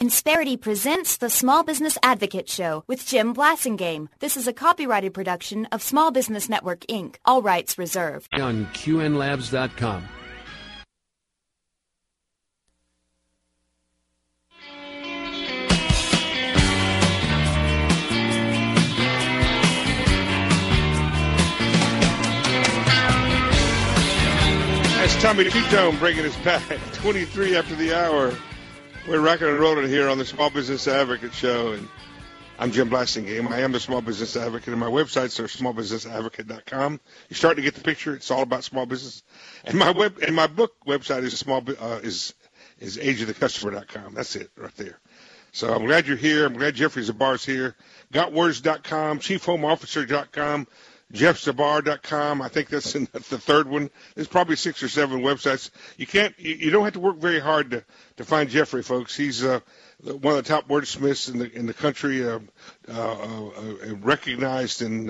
Insperity presents the Small Business Advocate Show with Jim Blasingame. This is a copyrighted production of Small Business Network, Inc. All rights reserved. On QNLabs.com. That's Tommy Tutone bringing us back 23 after the hour. We're rocking and rolling here on the Small Business Advocate Show, and I'm Jim Blasingame. I am the Small Business Advocate, and my websites are smallbusinessadvocate.com. You're starting to get the picture. It's all about small business. And my book website is ageofthecustomer.com. That's it right there. So I'm glad you're here. I'm glad Jeffrey Zabar's here. Gotwords.com, chiefhomeofficer.com, jeffzabar.com. I think that's the third one. There's probably 6 or 7 websites. You don't have to work very hard to find Jeffrey, folks. He's one of the top wordsmiths in the country, recognized and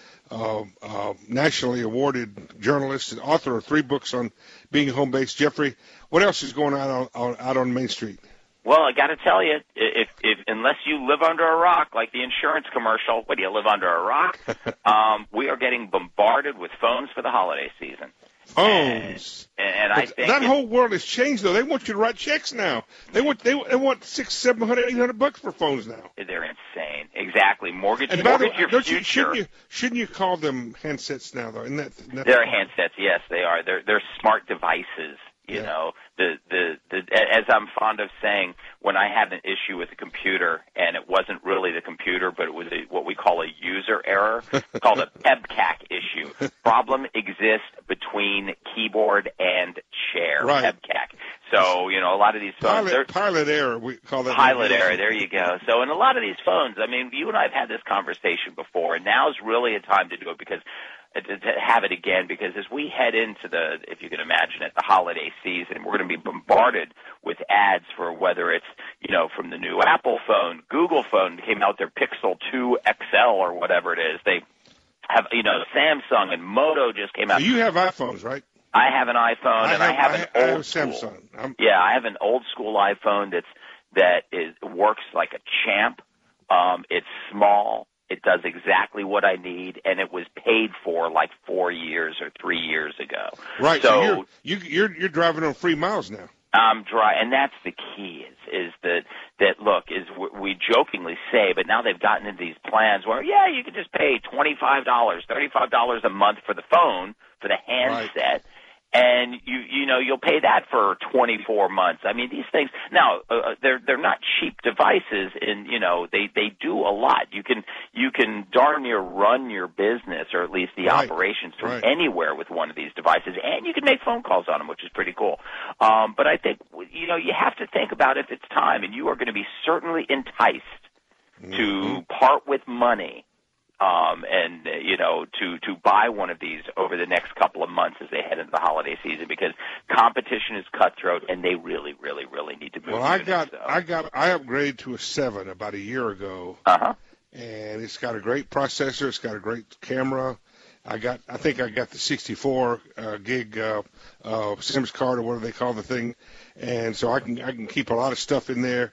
nationally awarded journalist and author of 3 books on being home-based. Jeffrey, what else is going on out on Main Street? Well, I got to tell you, if unless you live under a rock, like the insurance commercial, what do you live under a rock? We are getting bombarded with phones for the holiday season. Phones. And I think that whole world has changed, though. They want you to write checks now. They want $600, $700, $800 for phones now. They're insane. Exactly. Mortgage your future. Shouldn't you call them handsets now, though? They're handsets. Yes, they are. They're smart devices. You know, as I'm fond of saying, when I had an issue with a computer, and it wasn't really the computer, but it was what we call a user error, called a PEBCAC issue. Problem exists between keyboard and chair, right. PEBCAC. So, a lot of these phones... Pilot error, we call that. Pilot error, there you go. So in a lot of these phones, I mean, you and I have had this conversation before, and now's really a time to do it because... to have it again, because as we head into if you can imagine it, the holiday season, we're going to be bombarded with ads for whether it's, from the new Apple phone, Google phone came out their Pixel 2 XL or whatever it is. They have, Samsung and Moto just came out. So you have iPhones, right? I have an iPhone, I have an old school. Samsung. I have an old school iPhone that works like a champ. It's small. It does exactly what I need, and it was paid for like 4 years or 3 years ago. Right. So you're driving on free miles now. I'm dry, and that's the key. Is that look? We jokingly say, but now they've gotten into these plans where you can just pay $25, $35 a month for the phone, for the handset. Right. And you'll pay that for 24 months. I mean, these things now they're not cheap devices, and they do a lot. You can darn near run your business, or at least the operations, from anywhere with one of these devices, and you can make phone calls on them, which is pretty cool. But I think you have to think about if it's time, and you are going to be certainly enticed to part with money. And to buy one of these over the next couple of months as they head into the holiday season, because competition is cutthroat, and they really, really, really need to move. Well, I upgraded to a 7 about a year ago, and it's got a great processor, it's got a great camera. I think I got the 64 gig SIMS card, or whatever they call the thing, and so I can keep a lot of stuff in there.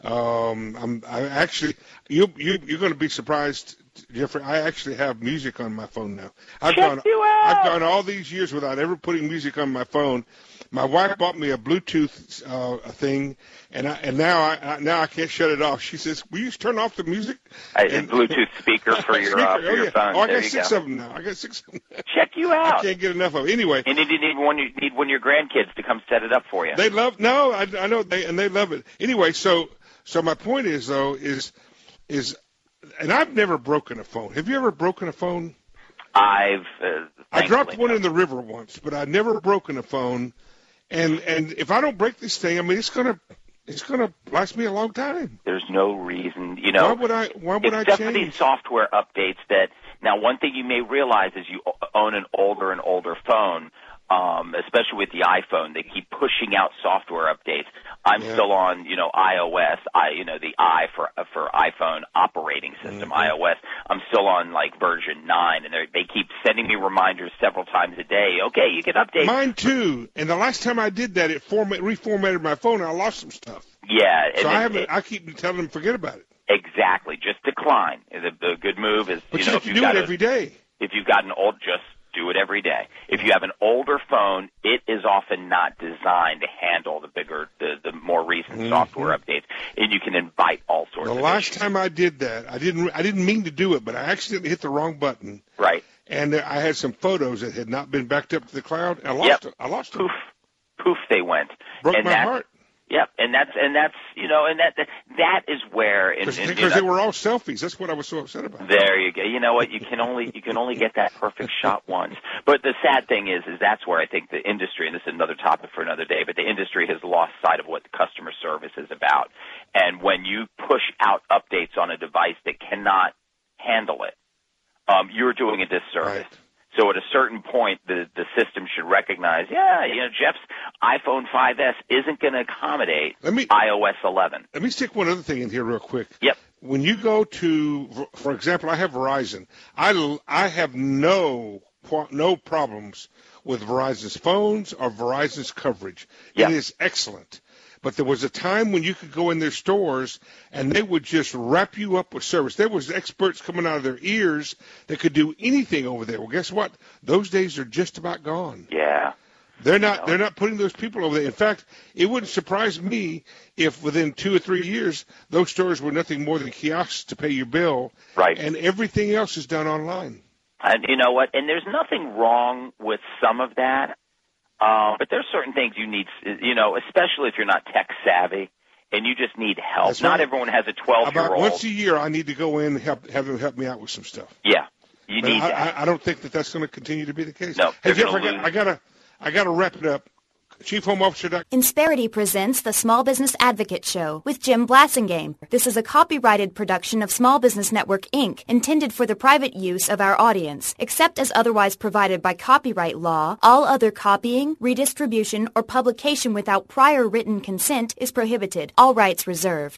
You're going to be surprised, Jeffrey. I actually have music on my phone now. I've gone all these years without ever putting music on my phone. My wife bought me a Bluetooth thing, and now I can't shut it off. She says, "Will you turn off the music?" A Bluetooth speaker for your phone. Oh, I got 6 of them now. Check you out. I can't get enough of it. Anyway, and you need one of your grandkids to come set it up for you. They love. No, I know they love it. Anyway, so my point is though is, and I've never broken a phone. Have you ever broken a phone? I dropped one in the river once, but I've never broken a phone. And if I don't break this thing, I mean, it's gonna last me a long time. There's no reason, Why would I change? Except for these software updates that. Now, one thing you may realize is you own an older and older phone, especially with the iPhone. They keep pushing out software updates. I'm still on, iOS, the I for iPhone operating system, iOS. I'm still on like version 9, and they keep sending me reminders several times a day. Okay, you can update. Mine too. And the last time I did that, it reformatted my phone, and I lost some stuff. Yeah. So I keep telling them forget about it. Exactly. Just decline. The good move is, but you have to do it every day. If you've got an old, just do it every day. If you have an older phone, it is often not designed to handle the more recent software updates, and you can invite all sorts of The last issues. time I did that, I didn't mean to do it, but I accidentally hit the wrong button. Right. And I had some photos that had not been backed up to the cloud. And I lost them. Poof, they went. Broke my heart. Yep, and that's that is where because they were all selfies. That's what I was so upset about. There you go. You know what? You can only get that perfect shot once. But the sad thing is that's where I think the industry, and this is another topic for another day, but the industry has lost sight of what the customer service is about. And when you push out updates on a device that cannot handle it, you're doing a disservice. Right. So at a certain point, the system should recognize, Jeff's iPhone 5S isn't going to accommodate iOS 11. Let me stick one other thing in here real quick. Yep. When you go to, for example, I have Verizon. I have no problems with Verizon's phones or Verizon's coverage. Yep. It is excellent. But there was a time when you could go in their stores and they would just wrap you up with service. There was experts coming out of their ears that could do anything over there. Well, guess what? Those days are just about gone. Yeah. They're not putting those people over there. In fact, it wouldn't surprise me if within 2 or 3 years those stores were nothing more than kiosks to pay your bill. Right. And everything else is done online. And you know what? And there's nothing wrong with some of that. But there's certain things you need, especially if you're not tech savvy and you just need help. That's not right. everyone has a 12-year-old. About once a year, I need to go in and have them help me out with some stuff. Yeah, you need that. I don't think that's going to continue to be the case. No, hey, Jeff, I gotta wrap it up. ChiefHomeOfficer. Insperity presents the Small Business Advocate Show with Jim Blassingame. This is a copyrighted production of Small Business Network, Inc., intended for the private use of our audience. Except as otherwise provided by copyright law, all other copying, redistribution, or publication without prior written consent is prohibited. All rights reserved.